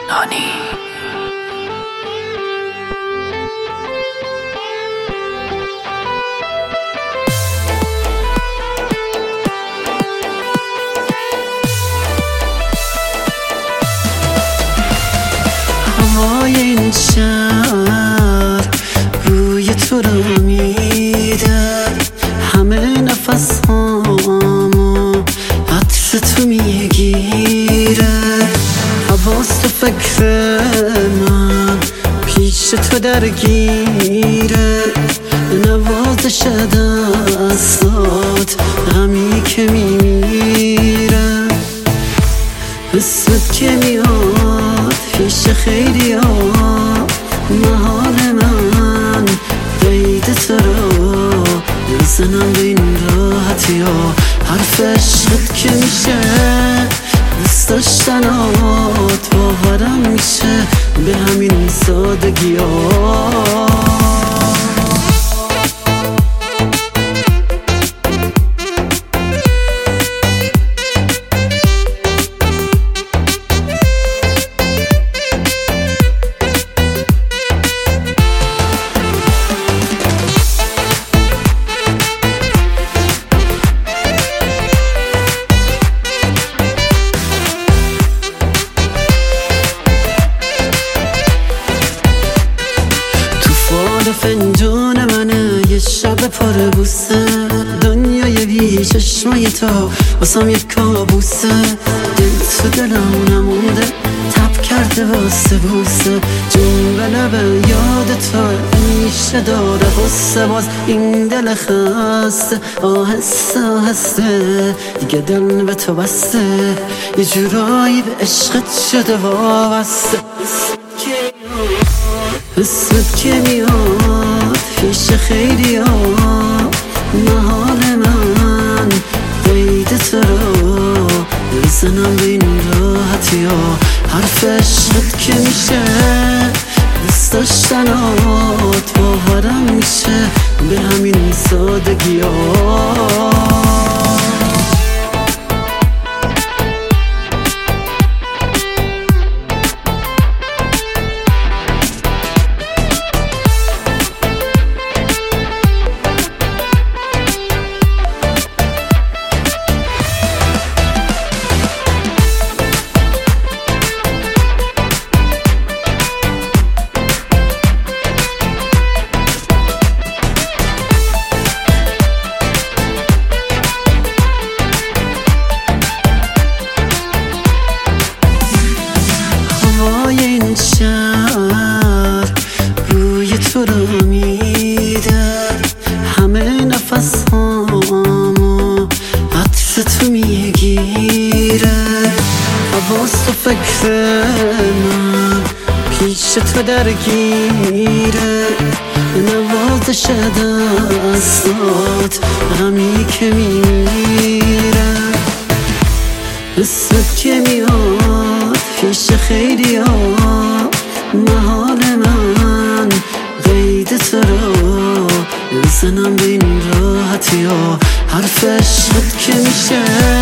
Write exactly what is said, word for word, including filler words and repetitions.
نانی هوای این شهر روی تو رو میده، همه نفس هامو عطر تو میگیره. حواس تو فکر من پیش تو درگیره، نوازش دستات غمی که میمیره. اسمت که میاد پیش خیلی ها، محال من قید تو رو بزنم به این راحتی ها. حرف عشقت که میشه دوست داشتنات باورم میشه به همین سادگی ها. فنجون منه یه شب پر بوسه، دنیای بی چشمای تو واسم یک کابوسه. دل تو دلم نمونده تب کرده واسه بوسه، جون به لب یاد تو همیشه داره غصه. باز این دل خسته آهسته آهسته دیگه دل به تو بسته، یه جورایی به عشقت شده وابسته. اسمت که میاد پیش خیلی ها، محال من قید تو رو بزنم به این راحتی ها. حرف عشقت که میشه دوست داشتنات باورم میشه به همین سادگی ها. این شهر روی تو رو میده، همه نفس هامو عطر تو میگیره. حواس تو فکر من پیش تو درگیره، نوازش دستات غمی که میمیره. اسمت که میاد پیش خیلی ها، محال من قید تو رو بزنم به این راحتی ها. حرف عشقت که میشه